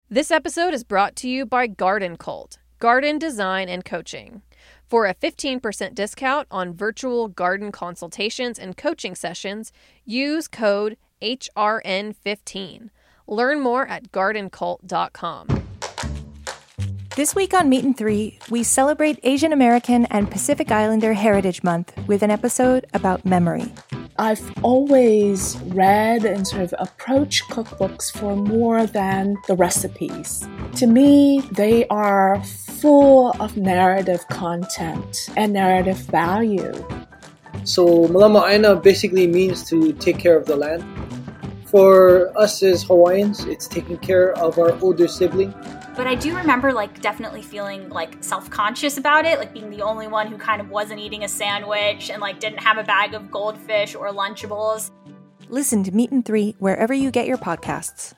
This episode is brought to you by Garden Cult, garden design and coaching. For a 15% discount on virtual garden consultations and coaching sessions, use code HRN15. Learn more at gardencult.com. This week on Meat and Three, we celebrate Asian American and Pacific Islander Heritage Month with an episode about memory. I've always read and sort of approached cookbooks for more than the recipes. To me, they are full of narrative content and narrative value. So Malama'aina basically means to take care of the land. For us as Hawaiians, it's taking care of our older sibling. But I do remember definitely feeling self-conscious about it, being the only one who kind of wasn't eating a sandwich and didn't have a bag of goldfish or Lunchables. Listen to Meat and Three wherever you get your podcasts.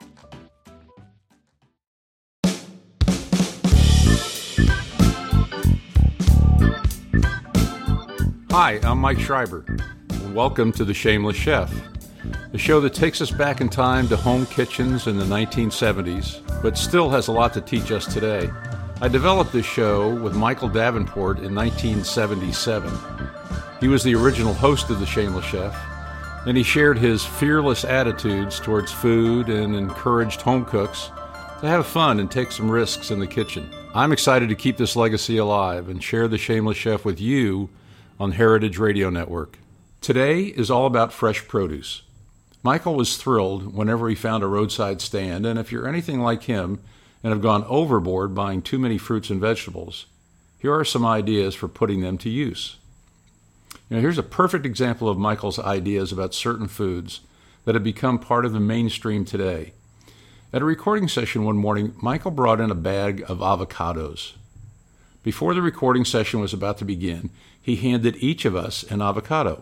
Hi, I'm Mike Schreiber, and welcome to The Shameless Chef, a show that takes us back in time to home kitchens in the 1970s, but still has a lot to teach us today. I developed this show with Michael Davenport in 1977. He was the original host of The Shameless Chef, and he shared his fearless attitudes towards food and encouraged home cooks to have fun and take some risks in the kitchen. I'm excited to keep this legacy alive and share The Shameless Chef with you on Heritage Radio Network. Today is all about fresh produce. Michael was thrilled whenever he found a roadside stand, and if you're anything like him and have gone overboard buying too many fruits and vegetables, here are some ideas for putting them to use. Here's a perfect example of Michael's ideas about certain foods that have become part of the mainstream today. At a recording session one morning, Michael brought in a bag of avocados. Before the recording session was about to begin, he handed each of us an avocado.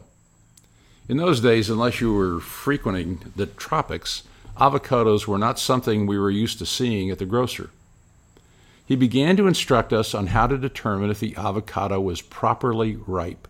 In those days, unless you were frequenting the tropics, avocados were not something we were used to seeing at the grocer. He began to instruct us on how to determine if the avocado was properly ripe.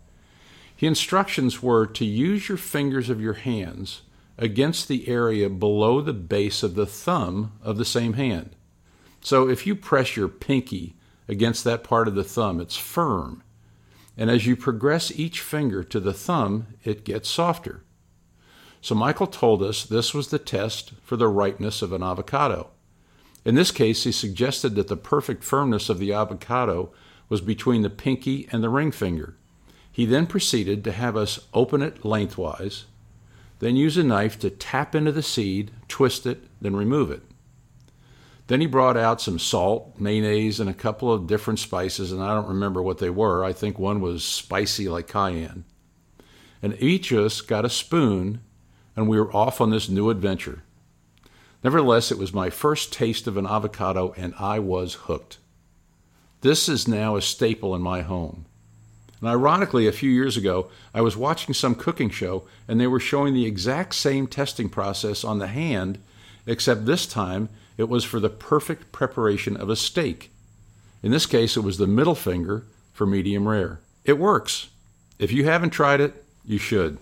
His instructions were to use your fingers of your hands against the area below the base of the thumb of the same hand. So if you press your pinky against that part of the thumb, it's firm. And as you progress each finger to the thumb, it gets softer. So Michael told us this was the test for the ripeness of an avocado. In this case, he suggested that the perfect firmness of the avocado was between the pinky and the ring finger. He then proceeded to have us open it lengthwise, then use a knife to tap into the seed, twist it, then remove it. Then he brought out some salt, mayonnaise, and a couple of different spices, and I don't remember what they were. I think one was spicy like cayenne. And each of us got a spoon, and we were off on this new adventure. Nevertheless, it was my first taste of an avocado, and I was hooked. This is now a staple in my home. And ironically, a few years ago, I was watching some cooking show, and they were showing the exact same testing process on the hand, except this time it was for the perfect preparation of a steak. In this case, it was the middle finger for medium rare. It works. If you haven't tried it, you should.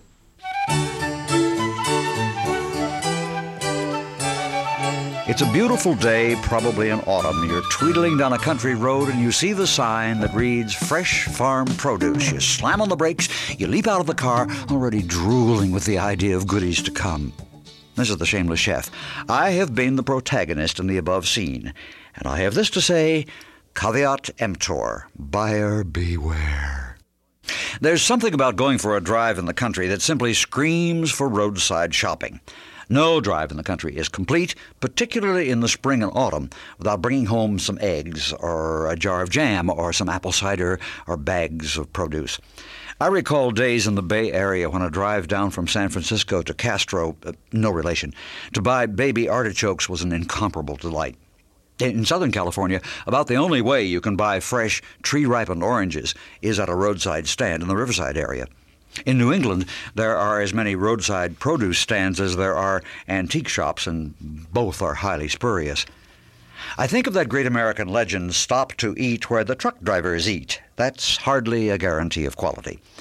It's a beautiful day, probably in autumn. You're tweedling down a country road and you see the sign that reads Fresh Farm Produce. You slam on the brakes, you leap out of the car, already drooling with the idea of goodies to come. This is The Shameless Chef. I have been the protagonist in the above scene, and I have this to say, caveat emptor, buyer beware. There's something about going for a drive in the country that simply screams for roadside shopping. No drive in the country is complete, particularly in the spring and autumn, without bringing home some eggs or a jar of jam or some apple cider or bags of produce. I recall days in the Bay Area when a drive down from San Francisco to Castro, no relation, to buy baby artichokes was an incomparable delight. In Southern California, about the only way you can buy fresh, tree-ripened oranges is at a roadside stand in the Riverside area. In New England, there are as many roadside produce stands as there are antique shops, and both are highly spurious. I think of that great American legend, stop to eat where the truck drivers eat. That's hardly a guarantee of quality.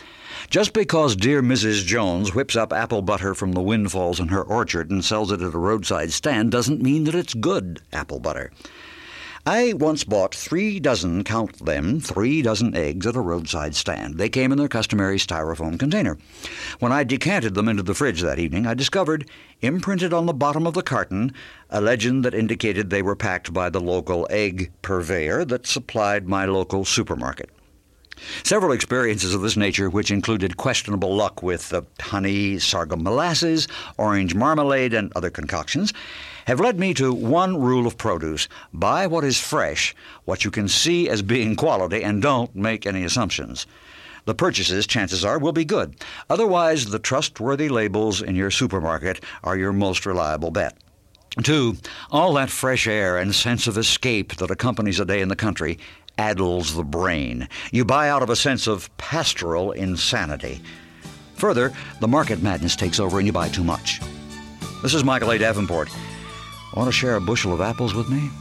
Just because dear Mrs. Jones whips up apple butter from the windfalls in her orchard and sells it at a roadside stand doesn't mean that it's good apple butter. I once bought 3 dozen, count them, 3 dozen eggs at a roadside stand. They came in their customary styrofoam container. When I decanted them into the fridge that evening, I discovered, imprinted on the bottom of the carton, a legend that indicated they were packed by the local egg purveyor that supplied my local supermarket. Several experiences of this nature, which included questionable luck with honey, sorghum molasses, orange marmalade, and other concoctions, have led me to one rule of produce: buy what is fresh, what you can see as being quality, and don't make any assumptions. The purchases, chances are, will be good. Otherwise, the trustworthy labels in your supermarket are your most reliable bet. 2, all that fresh air and sense of escape that accompanies a day in the country addles the brain. You buy out of a sense of pastoral insanity. Further, the market madness takes over and you buy too much. This is Michael A. Davenport. Want to share a bushel of apples with me?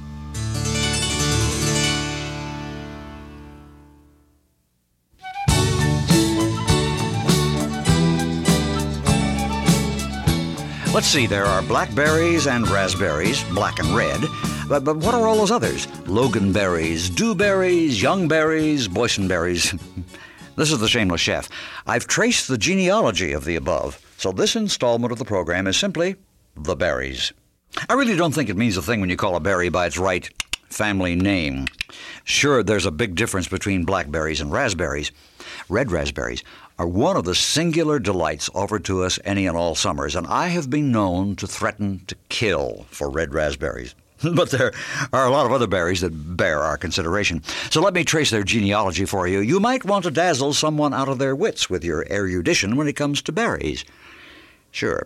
Let's see, there are blackberries and raspberries, black and red. But what are all those others? Loganberries, dewberries, youngberries, boysenberries. This is the Shameless Chef. I've traced the genealogy of the above, so this installment of the program is simply the berries. I really don't think it means a thing when you call a berry by its right family name. Sure, there's a big difference between blackberries and raspberries. Red raspberries are one of the singular delights offered to us any and all summers, and I have been known to threaten to kill for red raspberries. But there are a lot of other berries that bear our consideration. So let me trace their genealogy for you. You might want to dazzle someone out of their wits with your erudition when it comes to berries. Sure.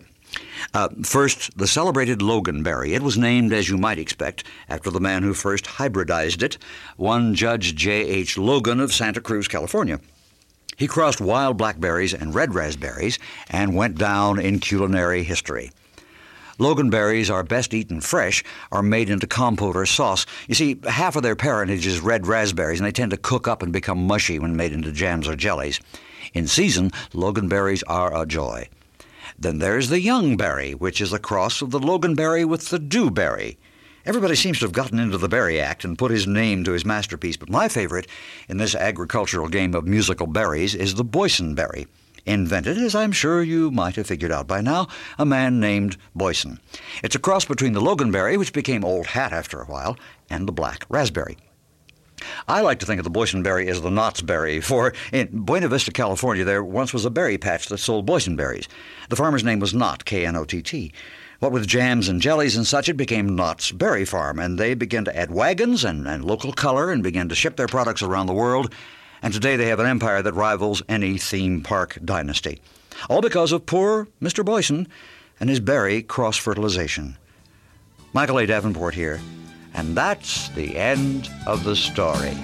First, the celebrated loganberry. It was named, as you might expect, after the man who first hybridized it, one Judge J.H. Logan of Santa Cruz, California. He crossed wild blackberries and red raspberries and went down in culinary history. Loganberries are best eaten fresh or made into compote or sauce. You see, half of their parentage is red raspberries, and they tend to cook up and become mushy when made into jams or jellies. In season, loganberries are a joy. Then there's the youngberry, which is a cross of the loganberry with the dewberry. Everybody seems to have gotten into the berry act and put his name to his masterpiece, but my favorite in this agricultural game of musical berries is the boysenberry. Invented, as I'm sure you might have figured out by now, a man named Boysen. It's a cross between the loganberry, which became old hat after a while, and the black raspberry. I like to think of the boysenberry as the Knott's berry, for in Buena Vista, California, there once was a berry patch that sold boysenberries. The farmer's name was Knott, K-N-O-T-T. What with jams and jellies and such, it became Knott's Berry Farm, and they began to add wagons and local color and began to ship their products around the world. And today they have an empire that rivals any theme park dynasty. All because of poor Mr. Boysen and his berry cross-fertilization. Michael A. Davenport here, and that's the end of the story.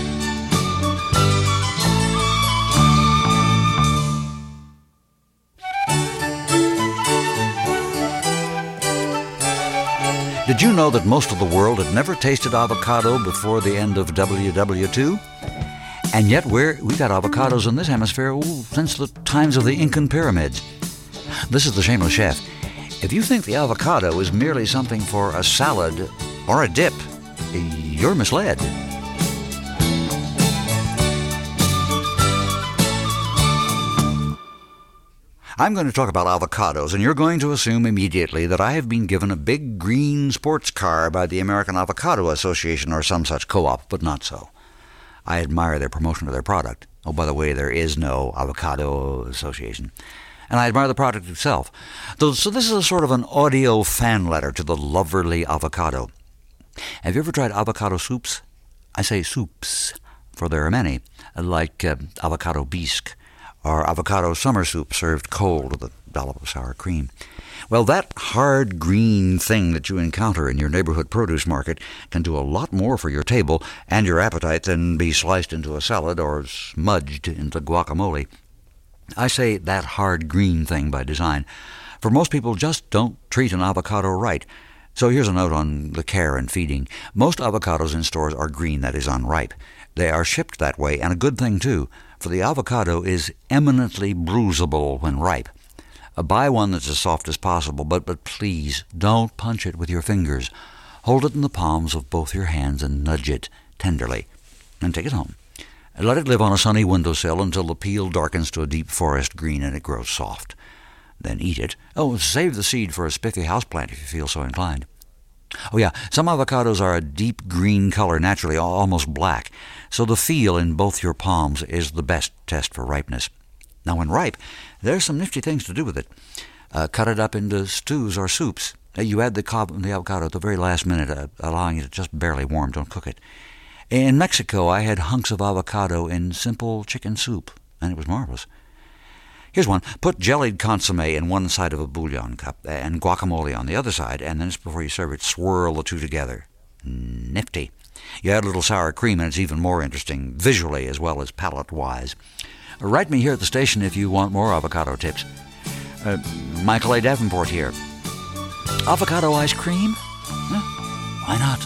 Did you know that most of the world had never tasted avocado before the end of WW2? And yet we've had avocados in this hemisphere since the times of the Incan pyramids. This is the Shameless Chef. If you think the avocado is merely something for a salad or a dip, you're misled. I'm going to talk about avocados, and you're going to assume immediately that I have been given a big green sports car by the American Avocado Association or some such co-op, but not so. I admire their promotion of their product. Oh, by the way, there is no Avocado Association. And I admire the product itself. So this is a sort of an audio fan letter to the loverly avocado. Have you ever tried avocado soups? I say soups, for there are many, like avocado bisque, or avocado summer soup served cold with a dollop of sour cream. Well, that hard green thing that you encounter in your neighborhood produce market can do a lot more for your table and your appetite than be sliced into a salad or smudged into guacamole. I say that hard green thing by design, for most people just don't treat an avocado right. So here's a note on the care and feeding. Most avocados in stores are green, that is, unripe. They are shipped that way, and a good thing, too, for the avocado is eminently bruisable when ripe. Buy one that's as soft as possible, but please don't punch it with your fingers. Hold it in the palms of both your hands and nudge it tenderly. And take it home. Let it live on a sunny windowsill until the peel darkens to a deep forest green and it grows soft. Then eat it. Oh, save the seed for a spiffy houseplant if you feel so inclined. Oh yeah, some avocados are a deep green color naturally, almost black, so the feel in both your palms is the best test for ripeness. Now when ripe, there's some nifty things to do with it. Cut it up into stews or soups. You add the avocado at the very last minute, allowing it to just barely warm. Don't cook it. In Mexico, I had hunks of avocado in simple chicken soup, and it was marvelous. Here's one. Put jellied consommé in one side of a bouillon cup and guacamole on the other side, and then just before you serve it, swirl the two together. Nifty. You add a little sour cream, and it's even more interesting, visually as well as palate-wise. Write me here at the station if you want more avocado tips. Michael A. Davenport here. Avocado ice cream? Why not?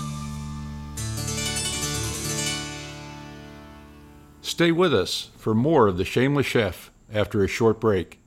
Stay with us for more of The Shameless Chef after a short break.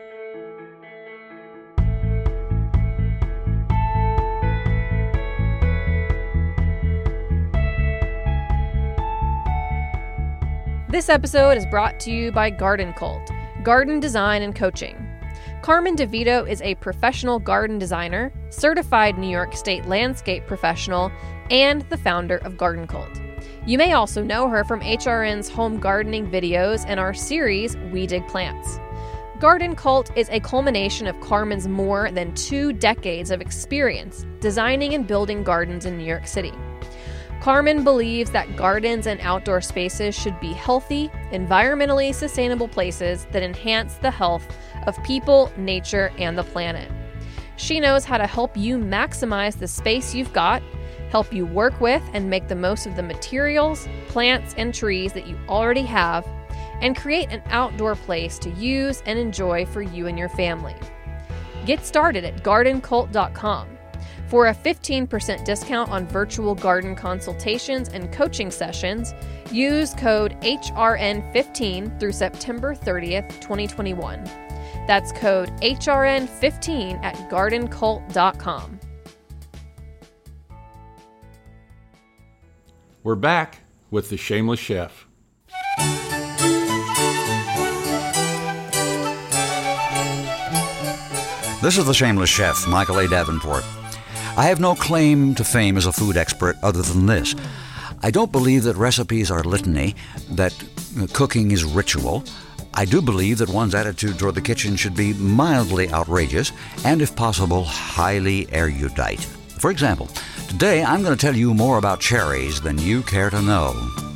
This episode is brought to you by Garden Cult, garden design and coaching. Carmen DeVito is a professional garden designer, certified New York State landscape professional, and the founder of Garden Cult. You may also know her from HRN's home gardening videos and our series, We Dig Plants. Garden Cult is a culmination of Carmen's more than 2 decades of experience designing and building gardens in New York City. Carmen believes that gardens and outdoor spaces should be healthy, environmentally sustainable places that enhance the health of people, nature, and the planet. She knows how to help you maximize the space you've got, help you work with and make the most of the materials, plants, and trees that you already have, and create an outdoor place to use and enjoy for you and your family. Get started at gardencult.com. For a 15% discount on virtual garden consultations and coaching sessions, use code HRN15 through September 30th, 2021. That's code HRN15 at gardencult.com. We're back with The Shameless Chef. This is The Shameless Chef, Michael A. Davenport. I have no claim to fame as a food expert other than this. I don't believe that recipes are litany, that cooking is ritual. I do believe that one's attitude toward the kitchen should be mildly outrageous and, if possible, highly erudite. For example, today I'm going to tell you more about cherries than you care to know.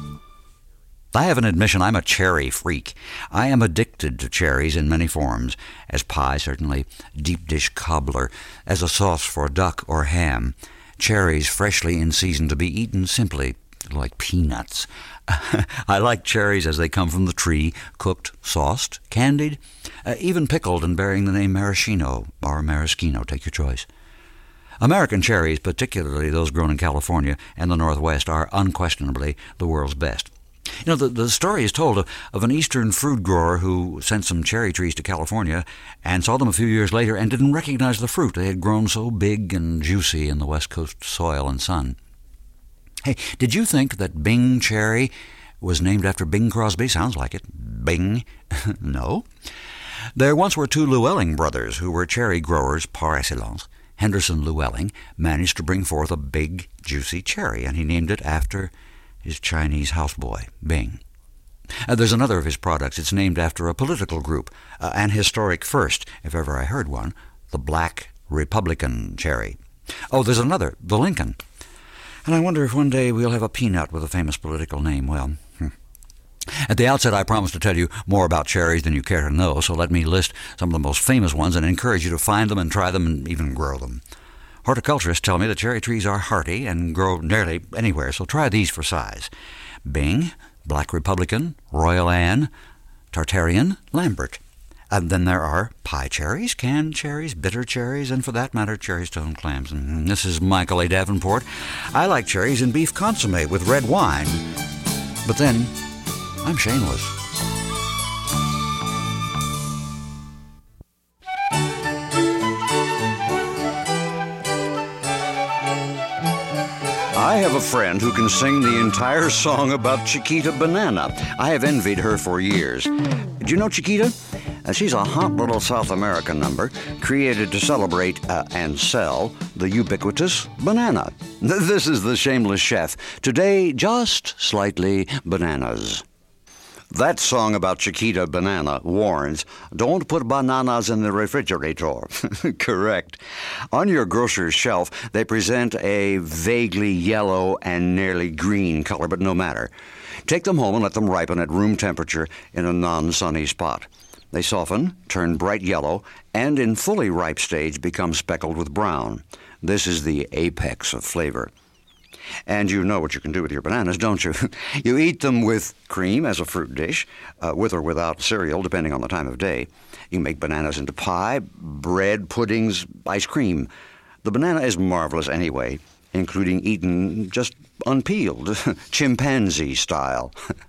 I have an admission, I'm a cherry freak. I am addicted to cherries in many forms, as pie, certainly, deep dish cobbler, as a sauce for duck or ham. Cherries freshly in season to be eaten simply like peanuts. I like cherries as they come from the tree, cooked, sauced, candied, even pickled and bearing the name maraschino or maraschino, take your choice. American cherries, particularly those grown in California and the Northwest, are unquestionably the world's best. You know, the story is told of an eastern fruit grower who sent some cherry trees to California and saw them a few years later and didn't recognize the fruit. They had grown so big and juicy in the West Coast soil and sun. Hey, did you think that Bing cherry was named after Bing Crosby? Sounds like it. Bing? No. There once were 2 Llewellyn brothers who were cherry growers par excellence. Henderson Llewellyn managed to bring forth a big, juicy cherry, and he named it after his Chinese houseboy, Bing. There's another of his products. It's named after a political group, an historic first, if ever I heard one, the Black Republican cherry. Oh, there's another, the Lincoln. And I wonder if one day we'll have a peanut with a famous political name. Well, At the outset, I promised to tell you more about cherries than you care to know, so let me list some of the most famous ones and encourage you to find them and try them and even grow them. Horticulturists tell me that cherry trees are hardy and grow nearly anywhere, so try these for size. Bing, Black Republican, Royal Anne, Tartarian, Lambert. And then there are pie cherries, canned cherries, bitter cherries, and for that matter, cherry stone clams. And this is Michael A. Davenport. I like cherries in beef consommé with red wine. But then, I'm shameless. I have a friend who can sing the entire song about Chiquita Banana. I have envied her for years. Do you know Chiquita? She's a hot little South American number created to celebrate and sell the ubiquitous banana. This is the Shameless Chef. Today, just slightly bananas. That song about Chiquita Banana warns, don't put bananas in the refrigerator. Correct. On your grocer's shelf, they present a vaguely yellow and nearly green color, but no matter. Take them home and let them ripen at room temperature in a non-sunny spot. They soften, turn bright yellow, and in fully ripe stage become speckled with brown. This is the apex of flavor. And you know what you can do with your bananas, don't you? You eat them with cream as a fruit dish, with or without cereal, depending on the time of day. You can make bananas into pie, bread, puddings, ice cream. The banana is marvelous anyway, including eaten just unpeeled, chimpanzee style.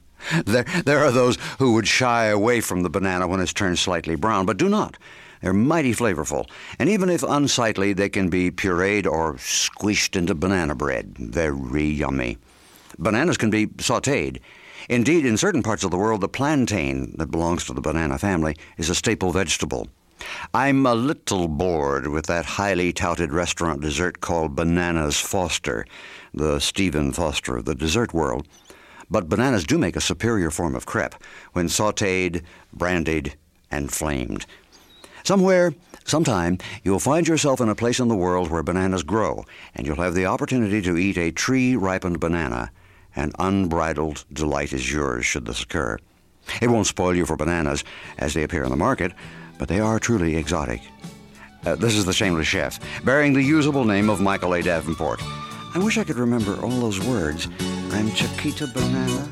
There are those who would shy away from the banana when it's turned slightly brown, but do not. They're mighty flavorful, and even if unsightly, they can be pureed or squished into banana bread. Very yummy. Bananas can be sautéed. Indeed, in certain parts of the world, the plantain that belongs to the banana family is a staple vegetable. I'm a little bored with that highly touted restaurant dessert called Bananas Foster, the Stephen Foster of the dessert world. But bananas do make a superior form of crepe when sautéed, brandied, and flamed. Somewhere, sometime, you'll find yourself in a place in the world where bananas grow, and you'll have the opportunity to eat a tree-ripened banana. An unbridled delight is yours should this occur. It won't spoil you for bananas as they appear in the market, but they are truly exotic. This is the Shameless Chef, bearing the usable name of Michael A. Davenport. I wish I could remember all those words. I'm Chiquita Banana.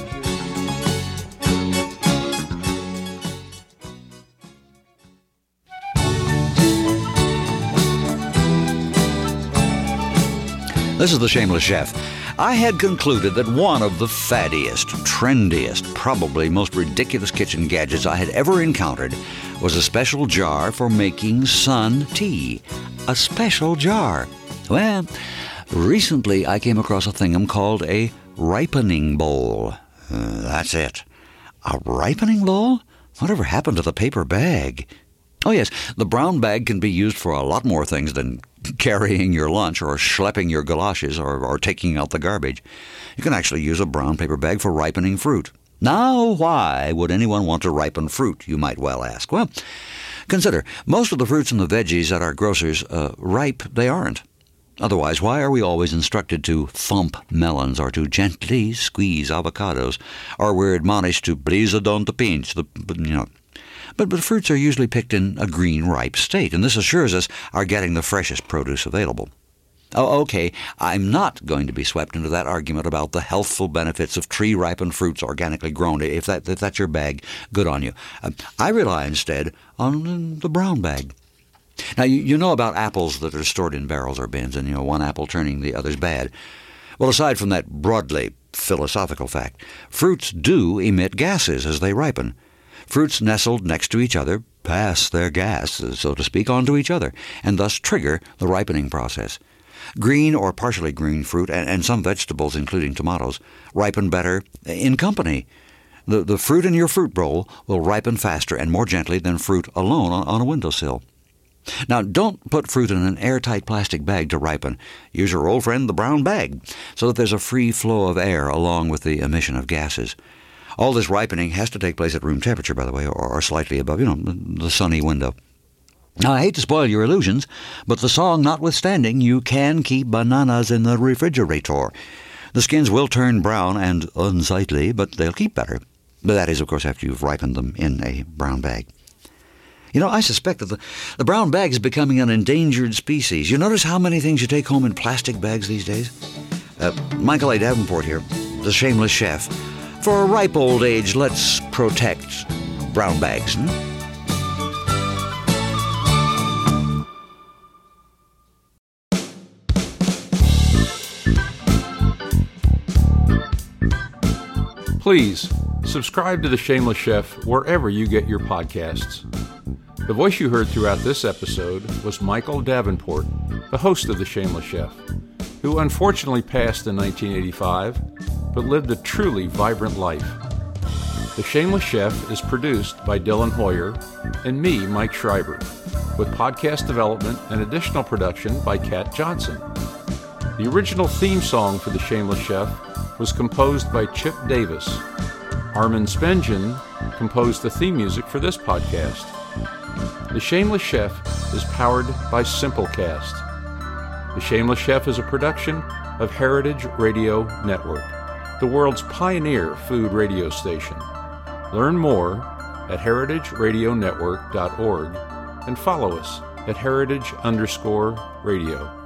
This is the Shameless Chef. I had concluded that one of the fattiest, trendiest, probably most ridiculous kitchen gadgets I had ever encountered was a special jar for making sun tea. A special jar. Well, recently I came across a thing'em called a ripening bowl. That's it. A ripening bowl? Whatever happened to the paper bag? Oh yes, the brown bag can be used for a lot more things than carrying your lunch or schlepping your galoshes or taking out the garbage. You can actually use a brown paper bag for ripening fruit. Now, why would anyone want to ripen fruit, you might well ask? Well, consider, most of the fruits and the veggies at our grocers, ripe they aren't. Otherwise, why are we always instructed to thump melons or to gently squeeze avocados? Or we're admonished to please don't pinch, But fruits are usually picked in a green, ripe state, and this assures us our getting the freshest produce available. Oh, okay, I'm not going to be swept into that argument about the healthful benefits of tree-ripened fruits organically grown. If that's your bag, good on you. I rely instead on the brown bag. Now, you know about apples that are stored in barrels or bins, and one apple turning the other's bad. Well, aside from that broadly philosophical fact, fruits do emit gases as they ripen. Fruits nestled next to each other pass their gas, so to speak, onto each other, and thus trigger the ripening process. Green or partially green fruit, and some vegetables, including tomatoes, ripen better in company. The fruit in your fruit bowl will ripen faster and more gently than fruit alone on a windowsill. Now, don't put fruit in an airtight plastic bag to ripen. Use your old friend, the brown bag, so that there's a free flow of air along with the emission of gases. All this ripening has to take place at room temperature, by the way, or slightly above, the sunny window. Now, I hate to spoil your illusions, but the song notwithstanding, you can keep bananas in the refrigerator. The skins will turn brown and unsightly, but they'll keep better. But that is, of course, after you've ripened them in a brown bag. I suspect that the brown bag is becoming an endangered species. You notice how many things you take home in plastic bags these days? Michael A. Davenport here, the Shameless Chef. For a ripe old age, let's protect brown bags. please subscribe to The Shameless Chef wherever you get your podcasts. The voice you heard throughout this episode was Michael Davenport, the host of The Shameless Chef, who unfortunately passed in 1985, but lived a truly vibrant life. The Shameless Chef is produced by Dylan Hoyer and me, Mike Schreiber, with podcast development and additional production by Kat Johnson. The original theme song for The Shameless Chef was composed by Chip Davis. Armin Spengen composed the theme music for this podcast. The Shameless Chef is powered by Simplecast. The Shameless Chef is a production of Heritage Radio Network, the world's pioneer food radio station. Learn more at heritageradionetwork.org and follow us at heritage_radio.